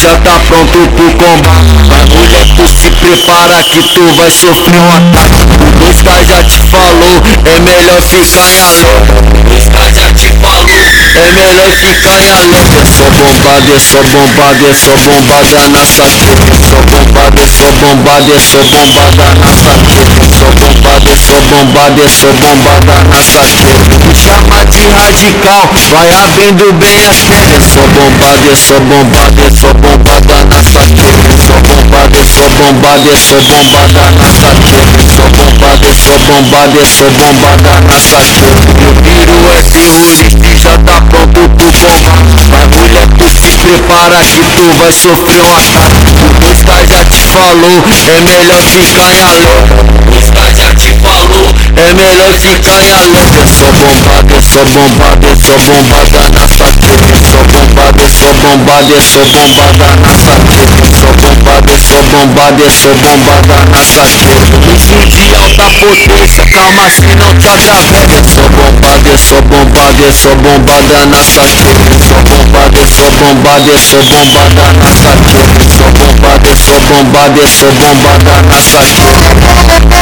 já tá pronto pro combate. Mas mulher, tu se prepara que tu vai sofrer um ataque. O 2K já te falou, é melhor ficar em alerta. O 2K já te falou, é melhor ficar em alerta. É só bombada, é só bombada, é só bombada na saqueta. É só bombada, é só bombada, é só bombada na saqueta. É só bombada, é só bombada, é só bombada na saqueta. Me chama de radical, vai abrindo bem as pernas. É só bombada, é só bombada, é só bombada na saqueta. É só bombada, é só bombada, é só bombada na saqueta. É só bombada, é só bombada, é só bombada na saqueta. Meu tiro é terrorista e já tá pronto pro combate. Mas mulher, tu se prepara que tu vai sofrer um ataque. O 2K já te falou, é melhor ficar em alerta. O 2K já te falou, é melhor ficar em alerta. É só bombada, é só bombada, é só bombada na saqueta. É só bombada, é só bombada, é só bombada na saqueta. É só bombada, é só bombada, é só bombada na saqueta. Míssil de alta potência, calma se não te atravessa. É só bombada, é só bombada, é só bombada na saqueta. É só bombada, é só bombada, é só bombada na saqueta. É só bombada, é só bombada, é só bombada na saqueta.